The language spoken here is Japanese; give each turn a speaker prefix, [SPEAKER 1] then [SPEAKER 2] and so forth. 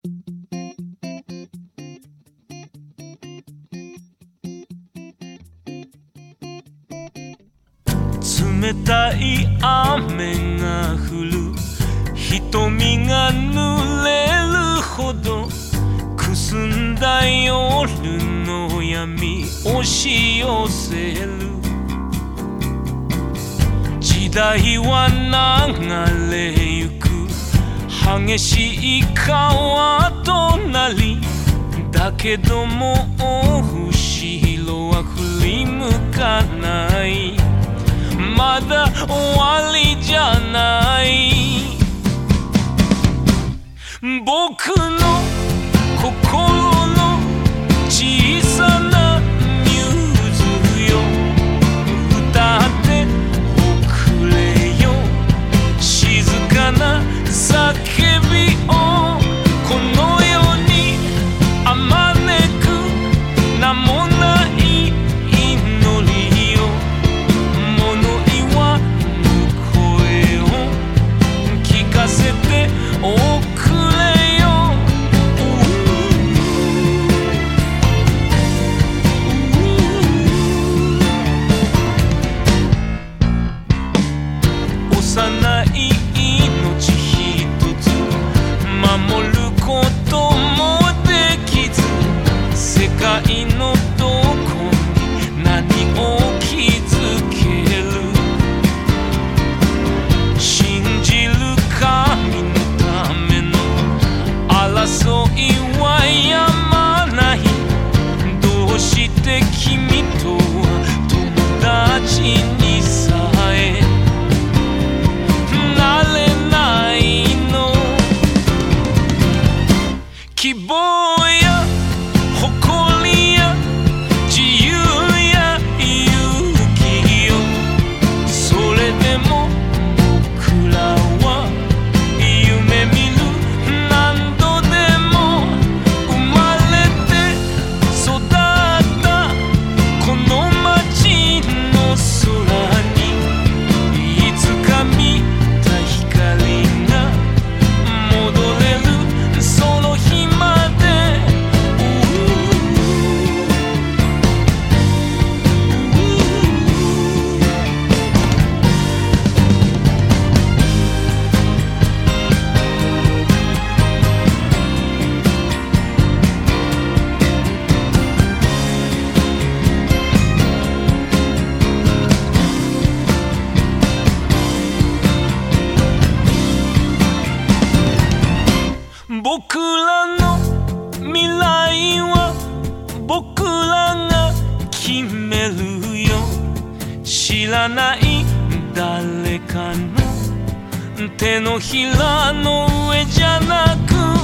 [SPEAKER 1] 冷たい雨が降る、瞳が濡れるほどくすんだ夜の闇押し寄せる。時代は流れゆく激しい川となり、だけども後ろは振り向かない。まだ終わりじゃない。僕の心の小さなミューズよ、歌っておくれよ、静かな叫びを。この世にあまねく名もない祈りよ、物言わぬ声を聞かせておくれよ。幼い命一つ守ることもできず、世界のどこに何を築ける。信じる神のための争いはやまない。どうして君とは友達にさえなれないの。希望や誇りや自由や勇気よ、それでも僕らは夢見る。何度でも生まれて育ったこの街の空に、いつか見た光が戻れる、その日まで。僕らの未来は僕らが決めるよ。知らない誰かの手のひらの上じゃなく、